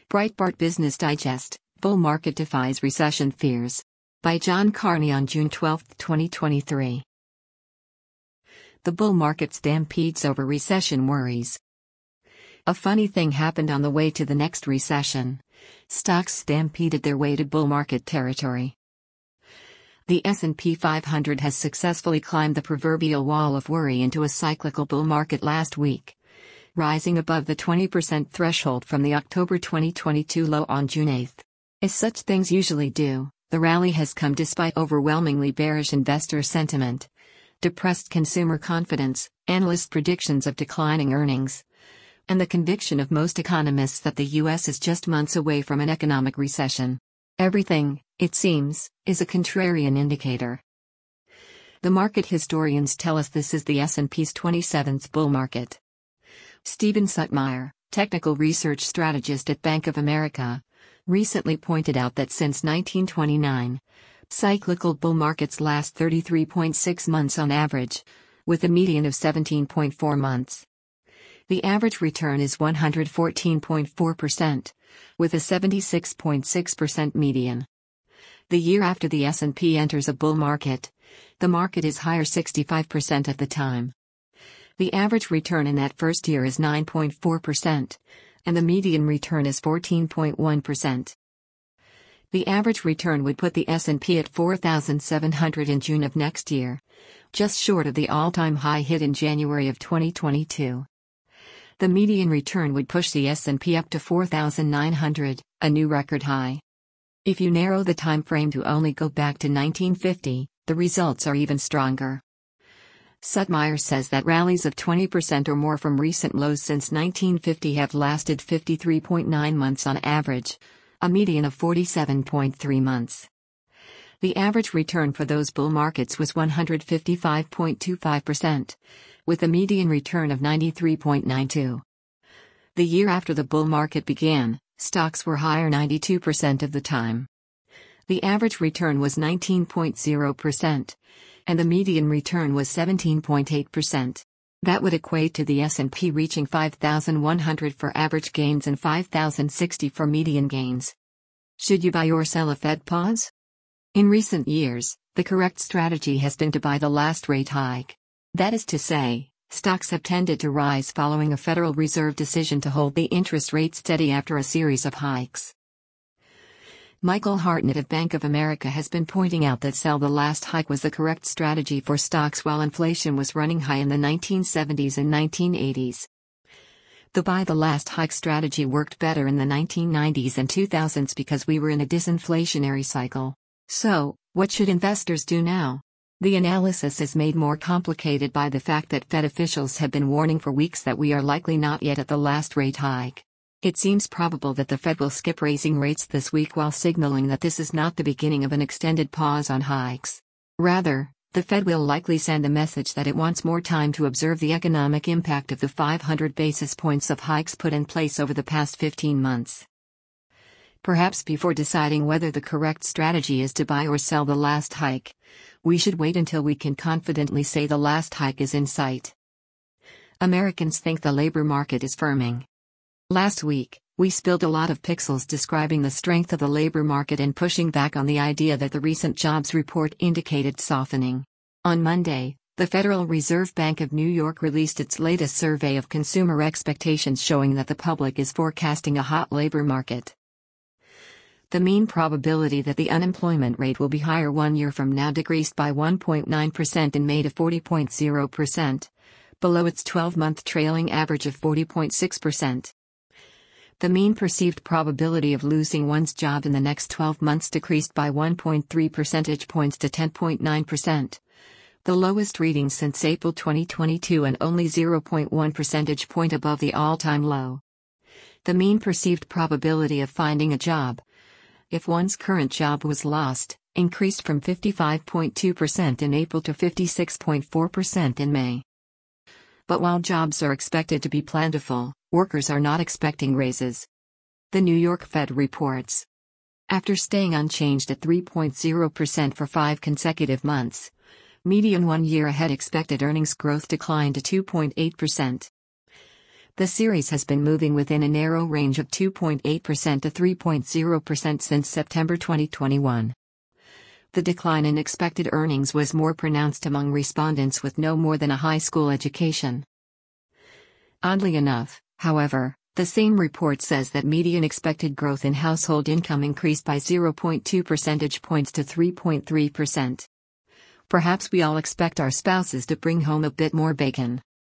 Breitbart Business Digest, Bull Market Defies Recession Fears. By John Carney on June 12, 2023. The bull market stampedes over recession worries. A funny thing happened on the way to the next recession. Stocks stampeded their way to bull market territory. The S&P 500 has successfully climbed the proverbial wall of worry into a cyclical bull market last week, rising above the 20% threshold from the October 2022 low on June 8. As such things usually do, the rally has come despite overwhelmingly bearish investor sentiment, depressed consumer confidence, analyst predictions of declining earnings, and the conviction of most economists that the U.S. is just months away from an economic recession. Everything, it seems, is a contrarian indicator. The market historians tell us this is the S&P's 27th bull market. Stephen Sutmeyer, technical research strategist at Bank of America, recently pointed out that since 1929, cyclical bull markets last 33.6 months on average, with a median of 17.4 months. The average return is 114.4%, with a 76.6% median. The year after the S&P enters a bull market, the market is higher 65% of the time. The average return in that first year is 9.4%, and the median return is 14.1%. The average return would put the S&P at 4,700 in June of next year, just short of the all-time high hit in January of 2022. The median return would push the S&P up to 4,900, a new record high. If you narrow the time frame to only go back to 1950, the results are even stronger. Sutmeyer says that rallies of 20% or more from recent lows since 1950 have lasted 53.9 months on average, a median of 47.3 months. The average return for those bull markets was 155.25%, with a median return of 93.92. The year after the bull market began, stocks were higher 92% of the time. The average return was 19.0%, and the median return was 17.8%. That would equate to the S&P reaching 5,100 for average gains and 5,060 for median gains. Should you buy or sell a Fed pause? In recent years, the correct strategy has been to buy the last rate hike. That is to say, stocks have tended to rise following a Federal Reserve decision to hold the interest rate steady after a series of hikes. Michael Hartnett of Bank of America has been pointing out that sell the last hike was the correct strategy for stocks while inflation was running high in the 1970s and 1980s. The buy the last hike strategy worked better in the 1990s and 2000s because we were in a disinflationary cycle. So, what should investors do now? The analysis is made more complicated by the fact that Fed officials have been warning for weeks that we are likely not yet at the last rate hike. It seems probable that the Fed will skip raising rates this week while signaling that this is not the beginning of an extended pause on hikes. Rather, the Fed will likely send a message that it wants more time to observe the economic impact of the 500 basis points of hikes put in place over the past 15 months. Perhaps before deciding whether the correct strategy is to buy or sell the last hike, we should wait until we can confidently say the last hike is in sight. Americans think the labor market is firming. Last week, we spilled a lot of pixels describing the strength of the labor market and pushing back on the idea that the recent jobs report indicated softening. On Monday, the Federal Reserve Bank of New York released its latest survey of consumer expectations showing that the public is forecasting a hot labor market. The mean probability that the unemployment rate will be higher 1 year from now decreased by 1.9% in May to 40.0%, below its 12-month trailing average of 40.6%. The mean perceived probability of losing one's job in the next 12 months decreased by 1.3 percentage points to 10.9%, the lowest reading since April 2022 and only 0.1 percentage point above the all-time low. The mean perceived probability of finding a job, if one's current job was lost, increased from 55.2% in April to 56.4% in May. But while jobs are expected to be plentiful, workers are not expecting raises. The New York Fed reports. After staying unchanged at 3.0% for 5 consecutive months, median 1 year ahead expected earnings growth declined to 2.8%. The series has been moving within a narrow range of 2.8% to 3.0% since September 2021. The decline in expected earnings was more pronounced among respondents with no more than a high school education. Oddly enough, however, the same report says that median expected growth in household income increased by 0.2 percentage points to 3.3%. Perhaps we all expect our spouses to bring home a bit more bacon.